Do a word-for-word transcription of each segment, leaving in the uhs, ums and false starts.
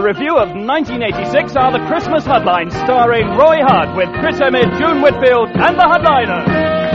review of nineteen eighty-six are the Christmas Headlines, starring Roy Hudd with Chris Emmett, June Whitfield, and the Headliners.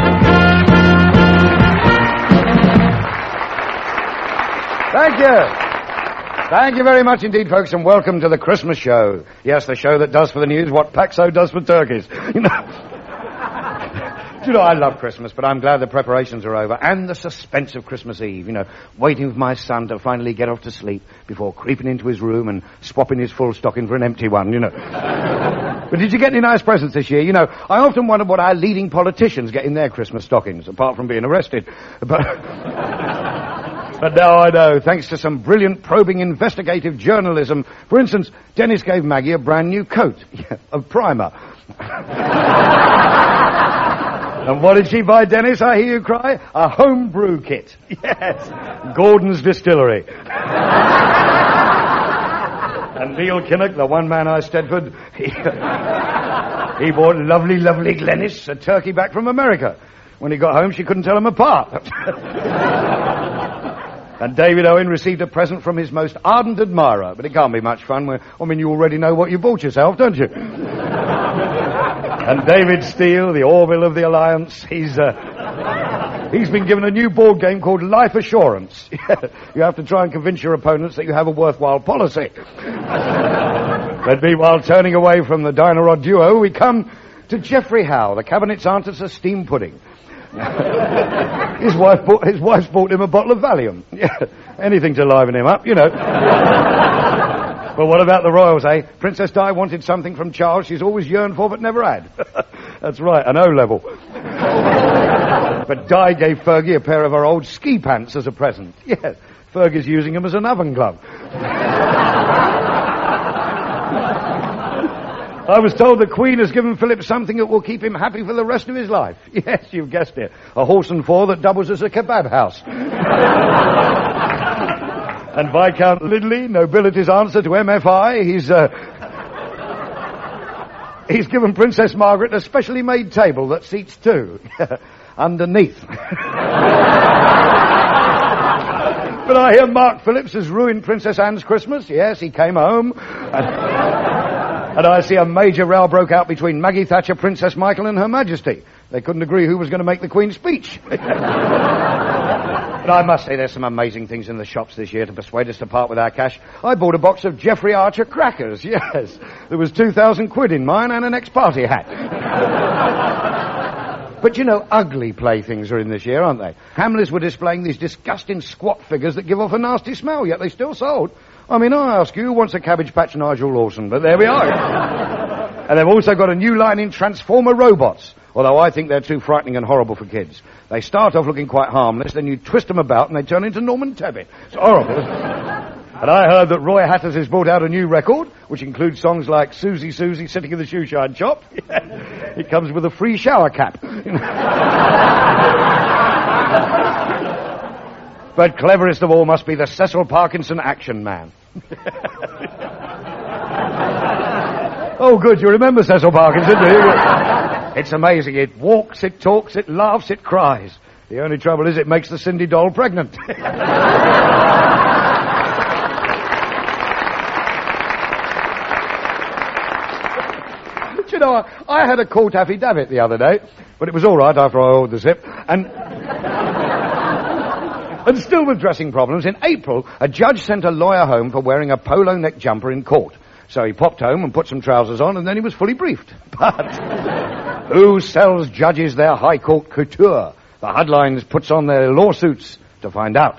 Thank you. Thank you very much indeed, folks, and welcome to the Christmas show. Yes, the show that does for the news what Paxo does for turkeys. You know... Do you know, I love Christmas, but I'm glad the preparations are over. And the suspense of Christmas Eve, you know, waiting for my son to finally get off to sleep before creeping into his room and swapping his full stocking for an empty one, you know. But did you get any nice presents this year? You know, I often wonder what our leading politicians get in their Christmas stockings, apart from being arrested. But... But now I know, thanks to some brilliant, probing, investigative journalism. For instance, Dennis gave Maggie a brand new coat of primer. And what did she buy, Dennis, I hear you cry? A homebrew kit. Yes. Gordon's Distillery. And Neil Kinnock, the one man I Stedford, he, he bought lovely, lovely Glennis, a turkey back from America. When he got home, she couldn't tell him apart. And David Owen received a present from his most ardent admirer, but it can't be much fun. When, I mean, you already know what you bought yourself, don't you? And David Steele, the Orville of the Alliance, he's uh, he's been given a new board game called Life Assurance. You have to try and convince your opponents that you have a worthwhile policy. But meanwhile, turning away from the Dynarod duo, we come to Geoffrey Howe, the Cabinet's answer to steam pudding. his wife bought, his wife's bought him a bottle of Valium. Yeah, anything to liven him up, you know. But what about the royals, eh? Princess Di wanted something from Charles she's always yearned for but never had. That's right, an O-level. But Di gave Fergie a pair of her old ski pants as a present. Yes, Fergie's using them as an oven glove. I was told the Queen has given Philip something that will keep him happy for the rest of his life. Yes, you've guessed it. A horse and four that doubles as a kebab house. And Viscount Lidley, nobility's answer to M F I, he's, uh... he's given Princess Margaret a specially made table that seats two. Underneath. But I hear Mark Phillips has ruined Princess Anne's Christmas. Yes, he came home. And... And I see a major row broke out between Maggie Thatcher, Princess Michael, and Her Majesty. They couldn't agree who was going to make the Queen's speech. But I must say there's some amazing things in the shops this year to persuade us to part with our cash. I bought a box of Jeffrey Archer crackers, yes. There was two thousand quid in mine and an ex-party hat. But, you know, ugly playthings are in this year, aren't they? Hamleys were displaying these disgusting squat figures that give off a nasty smell, yet they still sold. I mean, I ask you, who wants a Cabbage Patch Nigel Lawson? But there we are. And they've also got a new line in Transformer robots, although I think they're too frightening and horrible for kids. They start off looking quite harmless, then you twist them about and they turn into Norman Tebbit. It's horrible. And I heard that Roy Hatters has brought out a new record, which includes songs like Susie Susie Sitting in the Shoe Shine Shop. It comes with a free shower cap. But cleverest of all must be the Cecil Parkinson Action Man. Oh, good, you remember Cecil Parkinson, do you? It's amazing. It walks, it talks, it laughs, it cries. The only trouble is it makes the Cindy doll pregnant. You know, I, I had a court affidavit the other day, but it was all right after I oiled the zip, and... And still with dressing problems, in April, a judge sent a lawyer home for wearing a polo neck jumper in court. So he popped home and put some trousers on, and then he was fully briefed. But who sells judges their high court couture? The Headlines puts on their lawsuits to find out.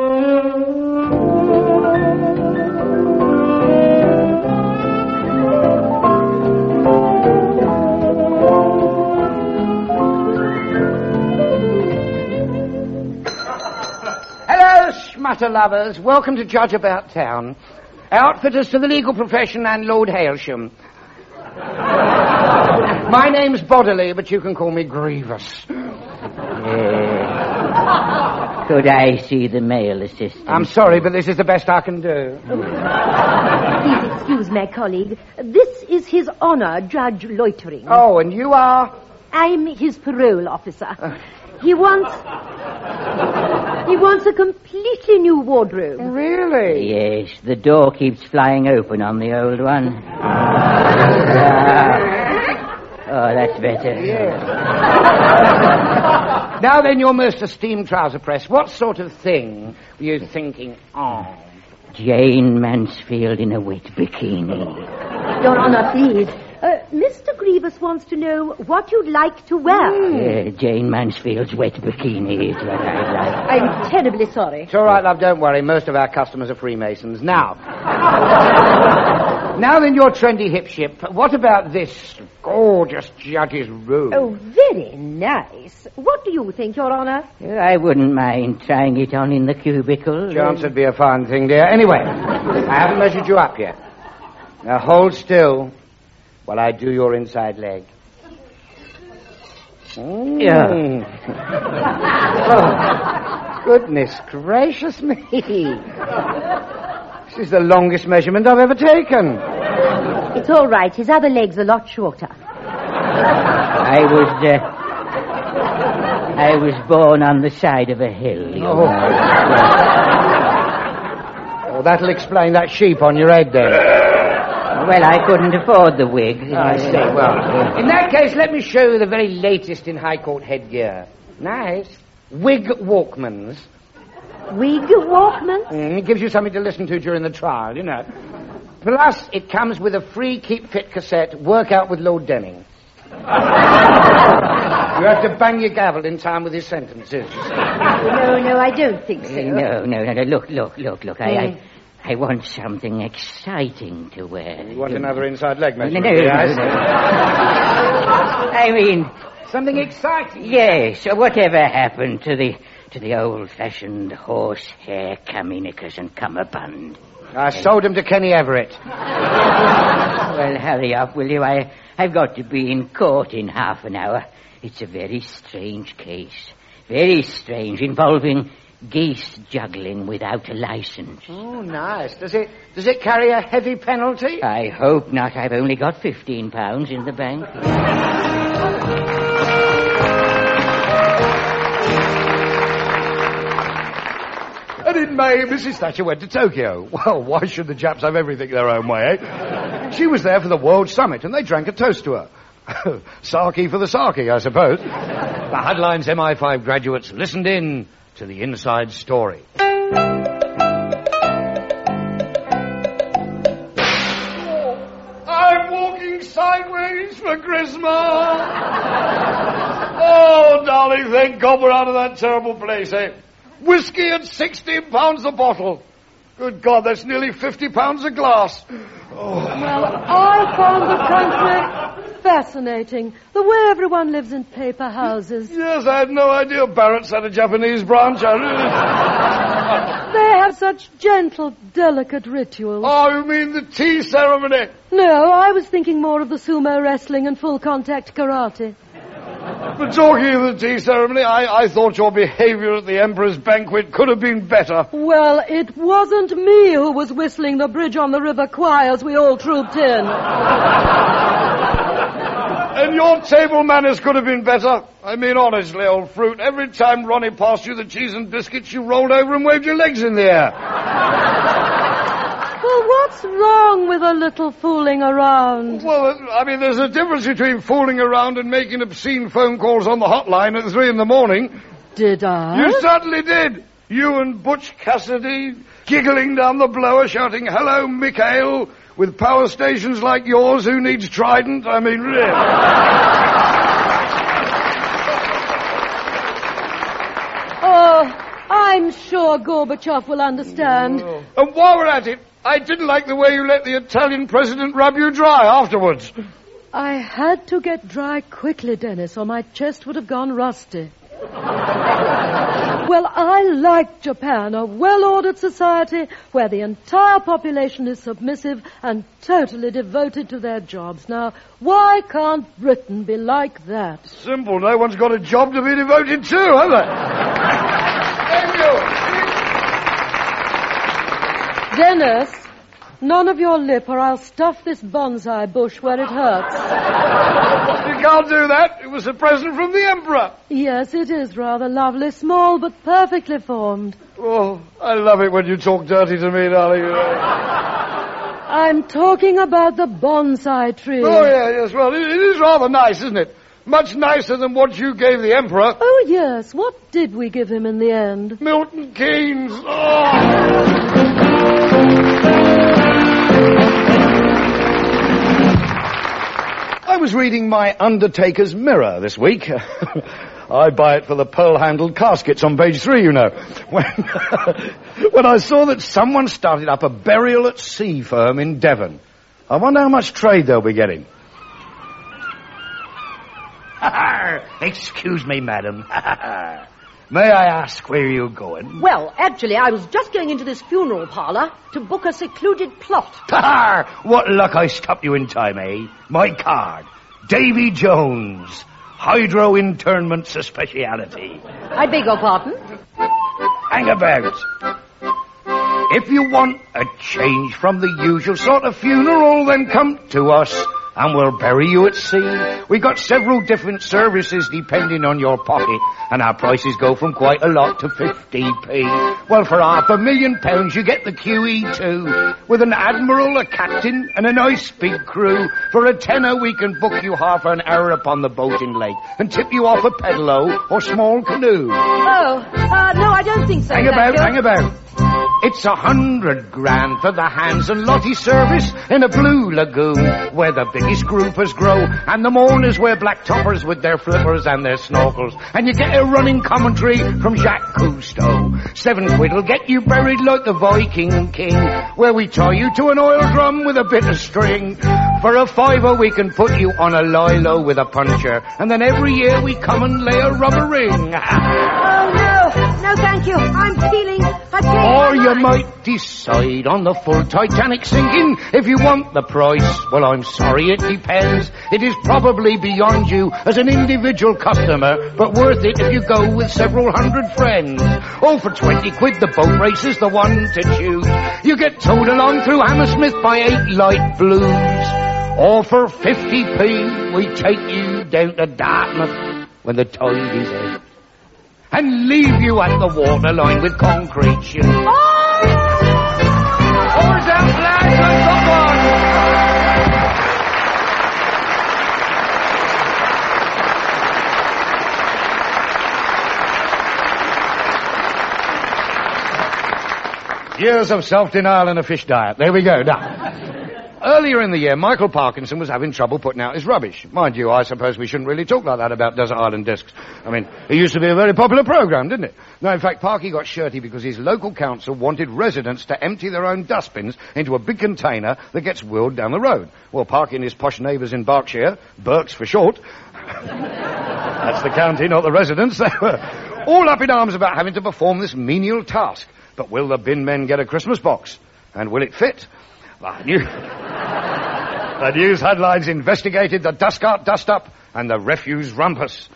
Mutter lovers, welcome to Judge About Town. Outfitters to the legal profession and Lord Hailsham. My name's Bodily, but you can call me Grievous. Uh, could I see the male assistant? I'm sorry, but this is the best I can do. Please excuse my colleague. This is His Honor, Judge Loitering. Oh, and you are? I'm his parole officer. He wants... He wants a completely new wardrobe. Really? Yes, the door keeps flying open on the old one. Oh, that's better. Yes. Now then, your most esteemed trouser press, what sort of thing were you thinking of? Jane Mansfield in a wet bikini. Your Honor, please. Uh, Mister Grievous wants to know what you'd like to wear. Uh, Jane Mansfield's wet bikini is what I'd like. I'm terribly sorry. It's all right, love, don't worry. Most of our customers are Freemasons. Now. Now then, your trendy hip ship. What about this gorgeous judge's robe? Oh, very nice. What do you think, Your Honor? I wouldn't mind trying it on in the cubicle. Chance would be a fine thing, dear. Anyway, I haven't measured you up yet. Now hold still while I do your inside leg. Mm. Yeah. Oh, goodness gracious me. This is the longest measurement I've ever taken. It's all right. His other leg's a lot shorter. I was, uh, I was born on the side of a hill. You Oh. know. Oh, that'll explain that sheep on your head then. Well, I couldn't afford the wig. I see. Well, in that case, let me show you the very latest in High Court headgear. Nice. Wig Walkmans. Wig Walkman? Mm, it gives you something to listen to during the trial, you know. Plus, it comes with a free Keep Fit cassette, Workout with Lord Denning. You have to bang your gavel in time with his sentences, you see. No, no, I don't think so. No, no, no, no. Look, look, look, look. I, Mm. I, I want something exciting to wear. You want another inside leg No, measurement? no, no, yes? no. I mean, Something exciting. yes. Whatever happened to the to the old-fashioned horsehair caminicus and cummerbund? I sold him to Kenny Everett. Well, hurry up, will you? I I've got to be in court in half an hour. It's a very strange case. Very strange, involving geese juggling without a license. Oh, nice. Does it does it carry a heavy penalty? I hope not. I've only got fifteen pounds in the bank. And in May, Missus Thatcher went to Tokyo. Well, why should the Japs have everything their own way, eh? She was there for the World Summit, and they drank a toast to her. Saki for the Saki, I suppose. The Headlines M I five graduates listened in to the inside story. I'm walking sideways for Christmas. Oh, darling, thank God we're out of that terrible place, eh? Whiskey at sixteen pounds a bottle. Good God, that's nearly fifty pounds a glass. Oh. Well, I found the country fascinating. The way everyone lives in paper houses. Yes, I had no idea Barrett's had a Japanese branch. I really... They have such gentle, delicate rituals. Oh, you mean the tea ceremony? No, I was thinking more of the sumo wrestling and full-contact karate. But talking of the tea ceremony, I, I thought your behavior at the Emperor's banquet could have been better. Well, it wasn't me who was whistling the Bridge on the River choir as we all trooped in. And your table manners could have been better. I mean, honestly, old fruit, every time Ronnie passed you the cheese and biscuits, you rolled over and waved your legs in the air. Well, what's wrong with a little fooling around? Well, I mean, there's a difference between fooling around and making obscene phone calls on the hotline at three in the morning. Did I? You certainly did. You and Butch Cassidy giggling down the blower, shouting, "Hello, Mikhail," with power stations like yours, who needs Trident? I mean, really. Oh, I'm sure Gorbachev will understand. Oh. And while we're at it, I didn't like the way you let the Italian president rub you dry afterwards. I had to get dry quickly, Dennis, or my chest would have gone rusty. Well, I like Japan, a well-ordered society where the entire population is submissive and totally devoted to their jobs. Now, why can't Britain be like that? Simple. No one's got a job to be devoted to, have they? Thank you. Dennis, None of your lip, or I'll stuff this bonsai bush where it hurts. You can't do that. It was a present from the Emperor. Yes, it is rather lovely. Small, but perfectly formed. Oh, I love it when you talk dirty to me, darling. I'm talking about the bonsai tree. Oh, yeah, yes. Well, it, it is rather nice, isn't it? Much nicer than what you gave the Emperor. Oh, yes. What did we give him in the end? Milton Keynes. Oh! I was reading my Undertaker's Mirror this week. I buy it for the pearl-handled caskets on page three, you know. When, when I saw that someone started up a burial at sea firm in Devon. I wonder how much trade they'll be getting. Excuse me, madam. May I ask where you're going? Well, actually, I was just going into this funeral parlour to book a secluded plot. What luck I stopped you in time, eh? My card. Davy Jones. Hydro Internment's a speciality. I beg your pardon? Hang about. If you want a change from the usual sort of funeral, then come to us. And we'll bury you at sea. We've got several different services depending on your pocket, and our prices go from quite a lot to fifty p. Well, for half a million pounds you get the Q E two, with an admiral, a captain, and a nice big crew. For a tenner we can book you half an hour upon the boating lake, and tip you off a pedalo or small canoe. Oh, uh, no, I don't think so. Hang about, you. hang about. It's a hundred grand for the Hans and Lottie service in a blue lagoon, where the biggest groupers grow, and the mourners wear black toppers with their flippers and their snorkels, and you get a running commentary from Jacques Cousteau. Seven quid'll get you buried like the Viking King, where we tie you to an oil drum with a bit of string. For a fiver we can put you on a lilo with a puncher, and then every year we come and lay a rubber ring. Oh, no, no thank you, I'm feeling... Or you might decide on the full Titanic sinking if you want the price. Well, I'm sorry, it depends. It is probably beyond you as an individual customer, but worth it if you go with several hundred friends. Oh, for twenty quid, the boat race is the one to choose. You get towed along through Hammersmith by eight light blues. Or for fifty p, we take you down to Dartmouth when the tide is out, and leave you at the waterline with concrete shoes. Oh! Oars out, lads, and come on! Years of self-denial and a fish diet. There we go. Now, earlier in the year, Michael Parkinson was having trouble putting out his rubbish. Mind you, I suppose we shouldn't really talk like that about Desert Island Discs. I mean, it used to be a very popular programme, didn't it? No, in fact, Parky got shirty because his local council wanted residents to empty their own dustbins into a big container that gets wheeled down the road. Well, Parky and his posh neighbours in Berkshire, Berks for short, that's the county, not the residents, they were all up in arms about having to perform this menial task. But will the bin men get a Christmas box? And will it fit? The news, the news headlines investigated the dust cart dust-up and the refuse rumpus.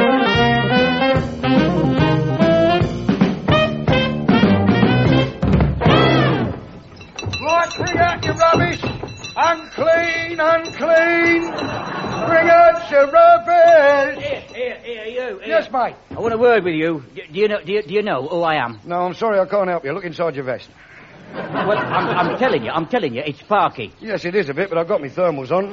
Right, bring out your rubbish. Unclean, unclean. Bring out your rubbish. Here, here, here, you. Here. Yes, mate. I want a word with you. Do, do you know? Do you, do you know who I am? No, I'm sorry, I can't help you. Look inside your vest. Well, I'm, I'm telling you, I'm telling you, it's Parky. Yes, it is a bit, but I've got my thermals on.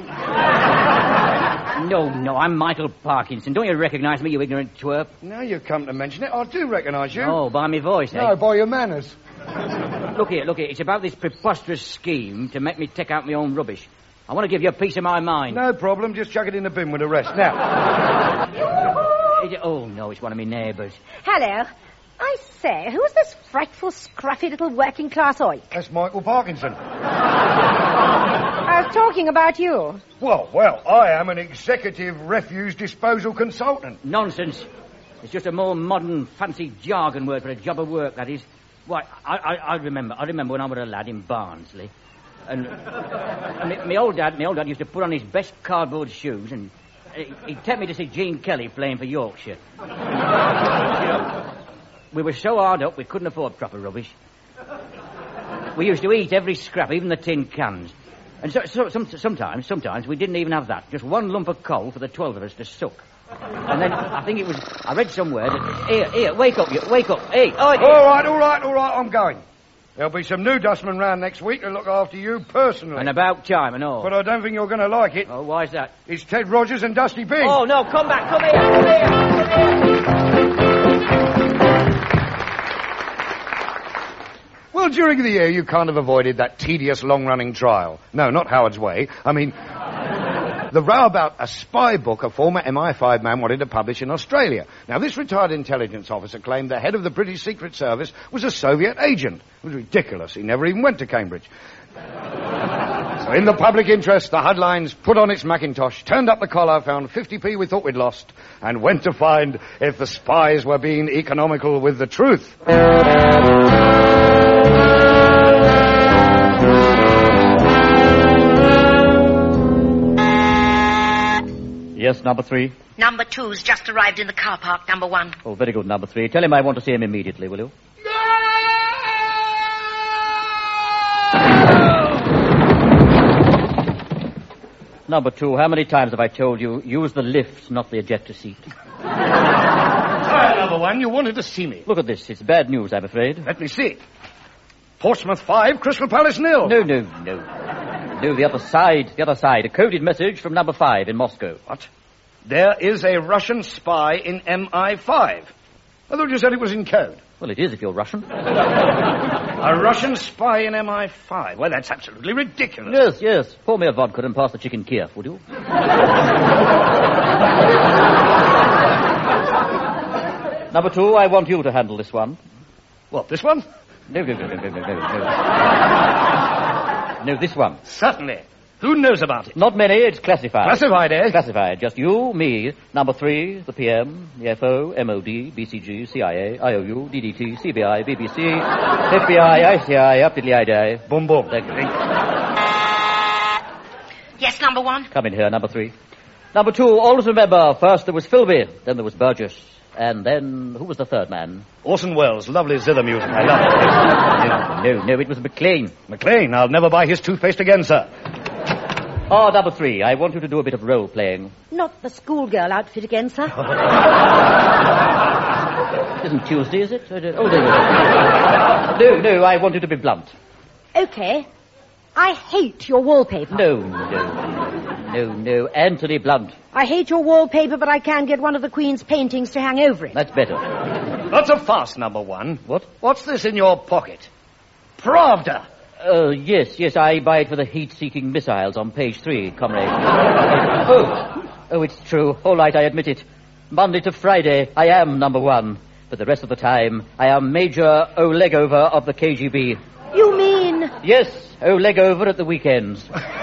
No, no, I'm Michael Parkinson. Don't you recognise me, you ignorant twerp? Now you come to mention it, I do recognise you. Oh, by my voice, eh? No, by your manners. Look here, look here. It's about this preposterous scheme to make me take out my own rubbish. I want to give you a piece of my mind. No problem, just chuck it in the bin with the rest. Now. It, oh, no, it's one of my neighbours. Hello. I say, who's this frightful, scruffy little working-class oik? That's Michael Parkinson. I was talking about you. Well, well, I am an executive refuse disposal consultant. Nonsense. It's just a more modern, fancy jargon word for a job of work, that is. Why, I, I, I remember, I remember when I was a lad in Barnsley, and, and my, my old dad, my old dad used to put on his best cardboard shoes, and he, he'd take me to see Gene Kelly playing for Yorkshire. You know, we were so hard up we couldn't afford proper rubbish. We used to eat every scrap, even the tin cans. And so, so some, sometimes, sometimes we didn't even have that. Just one lump of coal for the twelve of us to suck. And then I think it was, I read somewhere that, here, here, wake up, you, wake up. Hey, oh, hey. All right, all right, all right, I'm going. There'll be some new dustmen round next week to look after you personally. And about time and all. But I don't think you're going to like it. Oh, why's that? It's Ted Rogers and Dusty Bing. Oh, no, come back, come here, come here, come here. Well, during the year, you kind of avoided that tedious, long-running trial. No, not Howard's Way. I mean, the row about a spy book a former M I five man wanted to publish in Australia. Now, this retired intelligence officer claimed the head of the British Secret Service was a Soviet agent. It was ridiculous. He never even went to Cambridge. So, in the public interest, the Hudlines put on its Macintosh, turned up the collar, found fifty p we thought we'd lost, and went to find if the spies were being economical with the truth. Yes, number three. Number two's just arrived in the car park, number one. Oh, very good, number three. Tell him I want to see him immediately, will you? Number two, how many times have I told you, use the lift, not the ejector seat? Hi, number one, you wanted to see me. Look at this. It's bad news, I'm afraid. Let me see. Portsmouth five, Crystal Palace nil. No, no, no. No, the other side, the other side. A coded message from number five in Moscow. What? There is a Russian spy in M I five. I thought you said it was in code. Well, it is if you're Russian. A Russian spy in M I five? Well, that's absolutely ridiculous. Yes, yes. Pour me a vodka and pass the chicken Kiev, would you? Number two, I want you to handle this one. What, this one? No, no, no, no, no, no, no. No, this one. Certainly. Who knows about it? Not many, it's classified. Classified, eh? Classified. Just you, me, number three, the P M, the F O, M O D, B C G, C I A, I O U, D D T, C B I, B B C, F B I, I C I, up diddly I die. Boom, boom. Yes, number one. Come in here, number three. Number two, always remember, first there was Philby, then there was Burgess, and then, who was the third man? Orson Welles, lovely zither music. I love it. No, no, it was McLean. McLean, I'll never buy his toothpaste again, sir. Oh, number three, I want you to do a bit of role-playing. Not the schoolgirl outfit again, sir. Isn't Tuesday, is it? Oh, there you go. No, no, I want you to be blunt. Okay. I hate your wallpaper. No, no, no, no, Anthony Blunt. I hate your wallpaper, but I can get one of the Queen's paintings to hang over it. That's better. That's a farce, number one. What? What's this in your pocket? Pravda. Uh, yes, yes, I buy it for the heat-seeking missiles on page three, comrade. oh, oh, it's true. All right, I admit it. Monday to Friday, I am number one. But the rest of the time, I am Major O'Legover of the K G B. You mean? Yes, O'Legover at the weekends.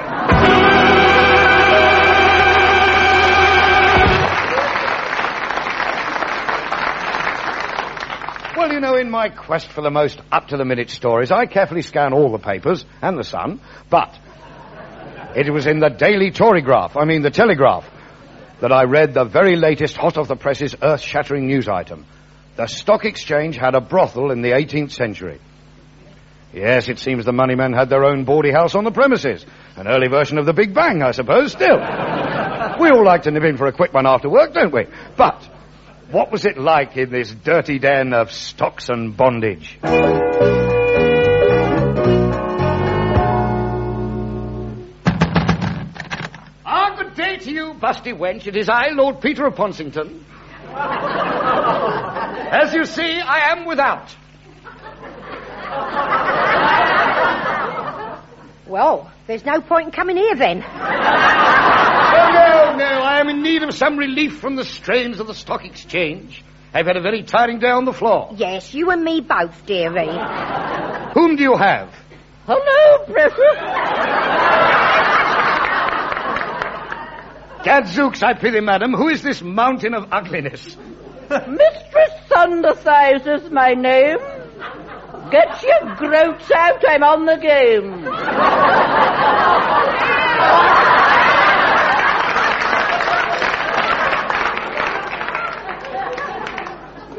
Well, you know, in my quest for the most up-to-the-minute stories, I carefully scan all the papers and the Sun, but it was in the Daily Torygraph, I mean the Telegraph, that I read the very latest hot-off-the-presses earth-shattering news item. The stock exchange had a brothel in the eighteenth century. Yes, it seems the money men had their own bawdy house on the premises. An early version of the Big Bang, I suppose, still. We all like to nip in for a quick one after work, don't we? But what was it like in this dirty den of stocks and bondage? Ah, good day to you, busty wench. It is I, Lord Peter of Ponsington. As you see, I am without. Well, there's no point in coming here then. Oh, no, no, I am in need of some relief from the strains of the stock exchange. I've had a very tiring day on the floor. Yes, you and me both, dearie. Whom do you have? Hello, precious. Gadzooks, I pity, madam. Who is this mountain of ugliness? Mistress Thunderthighs is my name. Get your groats out, I'm on the game.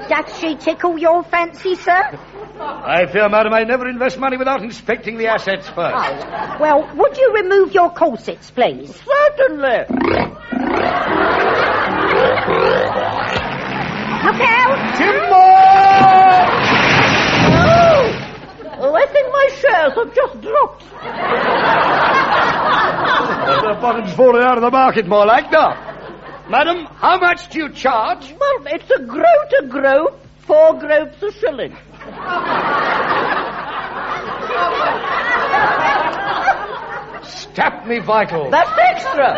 Does she tickle your fancy, sir? I fear, madam, I never invest money without inspecting the assets first. Oh. Well, would you remove your corsets, please? Certainly. Look out! Timber! Oh, oh, I think my shares have just dropped. The bottom's falling out of the market, more like, now. Madam, how much do you charge? Well, it's a groat a groat, four groats a shilling. Stap me vital. That's extra.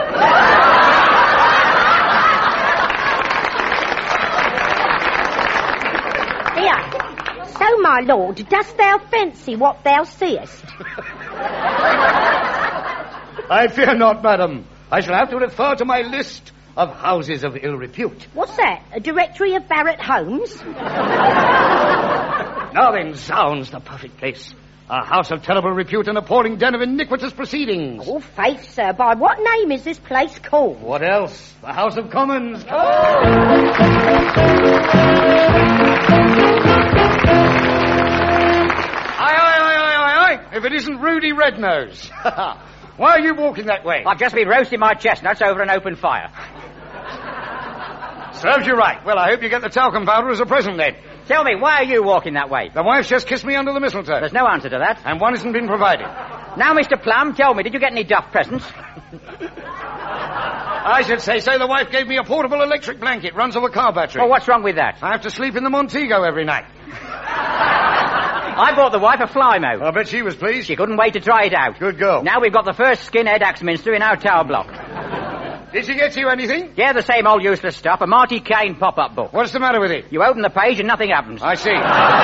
Here. So, my lord, dost thou fancy what thou seest? I fear not, madam. I shall have to refer to my list of houses of ill repute. What's that? A directory of Barrett Homes? Now then, zounds, the perfect place. A house of terrible repute and appalling den of iniquitous proceedings. Oh, faith, sir, by what name is this place called? What else? The House of Commons. Oh! Aye, aye, aye, aye, aye, aye. If it isn't Rudy Rednose. Why are you walking that way? I've just been roasting my chestnuts over an open fire. Serves you right. Well, I hope you get the talcum powder as a present, then. Tell me, why are you walking that way? The wife's just kissed me under the mistletoe. There's no answer to that. And one hasn't been provided. Now, Mister Plum, tell me, did you get any duff presents? I should say so. The wife gave me a portable electric blanket. Runs off a car battery. Well, what's wrong with that? I have to sleep in the Montego every night. I bought the wife a fly moat. I bet she was pleased. She couldn't wait to try it out. Good girl. Now we've got the first skinhead Axminster in our tower block. Did she get you anything? Yeah, the same old useless stuff. A Marty Kane pop-up book. What's the matter with it? You open the page and nothing happens. I see.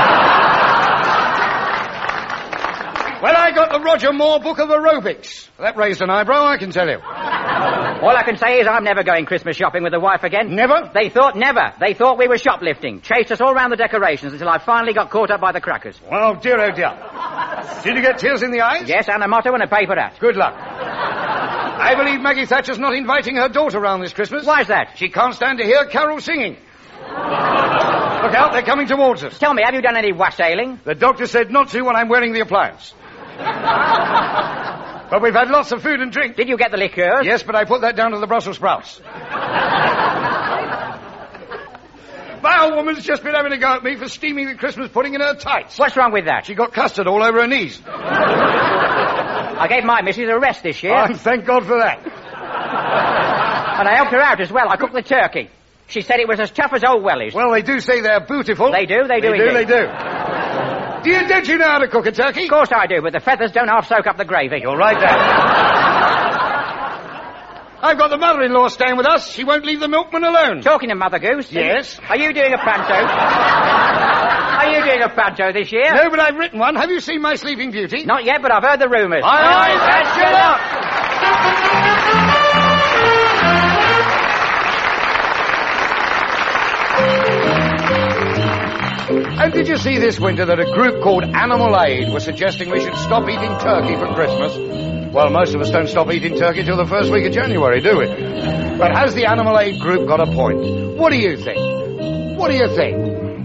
Well, I got the Roger Moore book of aerobics. That raised an eyebrow, I can tell you. All I can say is I'm never going Christmas shopping with the wife again. Never? They thought never. They thought we were shoplifting. Chased us all round the decorations until I finally got caught up by the crackers. Well, dear, oh dear. Did you get tears in the eyes? Yes, and a motto and a paper hat. Good luck. I believe Maggie Thatcher's not inviting her daughter round this Christmas. Why's that? She can't stand to hear carols singing. Look out, they're coming towards us. Tell me, have you done any wassailing? The doctor said not to when I'm wearing the appliance. But we've had lots of food and drink. Did you get the liqueurs? Yes, but I put that down to the Brussels sprouts. My old woman's just been having a go at me for steaming the Christmas pudding in her tights. What's wrong with that? She got custard all over her knees. I gave my missus a rest this year. Oh, thank God for that. And I helped her out as well. I cooked the turkey. She said it was as tough as old wellies. Well, they do say they're beautiful. They do, they do They do, indeed. they do. Do you, did you know how to cook a turkey? Of course I do, but the feathers don't half soak up the gravy. You're right there. I've got the mother-in-law staying with us. She won't leave the milkman alone. Talking to Mother Goose. Yes. Are you doing a panto? Are you doing a panto this year? No, but I've written one. Have you seen My Sleeping Beauty? Not yet, but I've heard the rumours. Aye, aye, that's good luck. And did you see this winter that a group called Animal Aid was suggesting we should stop eating turkey for Christmas? Well, most of us don't stop eating turkey till the first week of January, do we? But has the Animal Aid group got a point? What do you think? What do you think?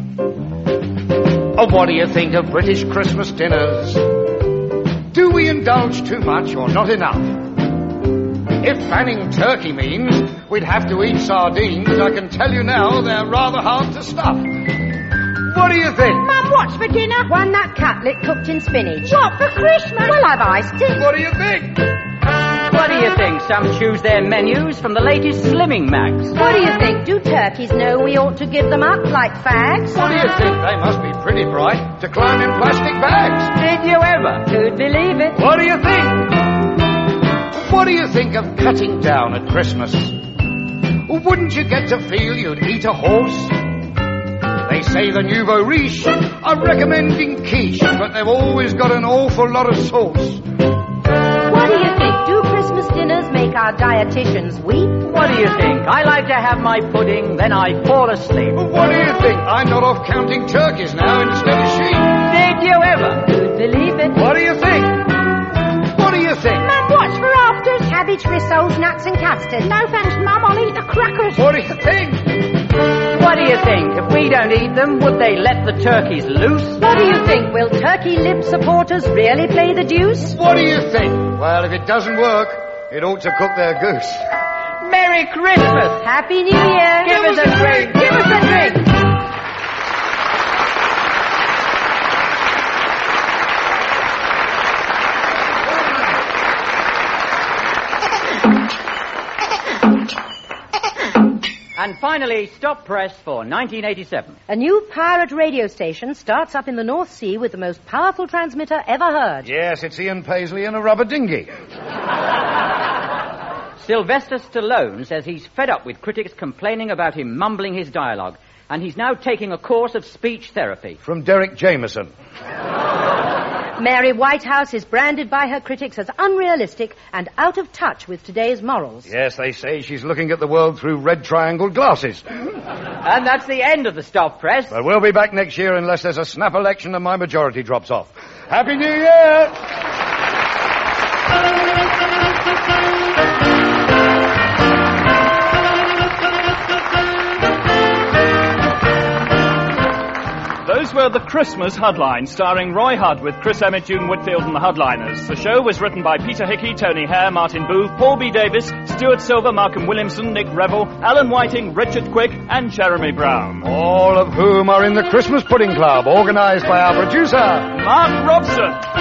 Oh, what do you think of British Christmas dinners? Do we indulge too much or not enough? If banning turkey means we'd have to eat sardines, I can tell you now they're rather hard to stuff. What do you think? Mum, what's for dinner? One nut cutlet cooked in spinach. What, for Christmas? Well, I've iced it. What do you think? What do you think? Some choose their menus from the latest slimming mags. What do you think? Do turkeys know we ought to give them up like fags? What do you think? They must be pretty bright to climb in plastic bags. Did you ever? Who'd believe it? What do you think? What do you think of cutting down at Christmas? Wouldn't you get to feel you'd eat a horse? They say the nouveau riche are recommending quiche, but they've always got an awful lot of sauce. What do you think? Do Christmas dinners make our dietitians weep? What do you think? I like to have my pudding, then I fall asleep. What do you think? I'm not off counting turkeys now instead of sheep. Did you ever? Who'd believe it? What do you think? What do you think? Mum, what's for afters? Cabbage, rissoles, nuts and custard. No thanks, Mum, I'll eat the crackers. What do you think? What do you think? If we we don't eat them, would they let the turkeys loose? What do you think? Will turkey lip supporters really play the deuce? What do you think? Well, if it doesn't work, it ought to cook their goose. Merry Christmas! Happy New Year! Give us a drink! Give us a drink! And finally, stop press for nineteen eighty-seven. A new pirate radio station starts up in the North Sea with the most powerful transmitter ever heard. Yes, it's Ian Paisley in a rubber dinghy. Sylvester Stallone says he's fed up with critics complaining about him mumbling his dialogue, and he's now taking a course of speech therapy. From Derek Jameson. Mary Whitehouse is branded by her critics as unrealistic and out of touch with today's morals. Yes, they say she's looking at the world through red triangle glasses. And that's the end of the stop press. But we'll be back next year unless there's a snap election and my majority drops off. Happy New Year! Those were the Christmas Hudlines, starring Roy Hudd with Chris Emmett, June Whitfield and the Hudliners. The show was written by Peter Hickey, Tony Hare, Martin Booth, Paul B. Davis, Stuart Silver, Malcolm Williamson, Nick Revel, Alan Whiting, Richard Quick and Jeremy Brown. All of whom are in the Christmas Pudding Club, organised by our producer, Mark Robson.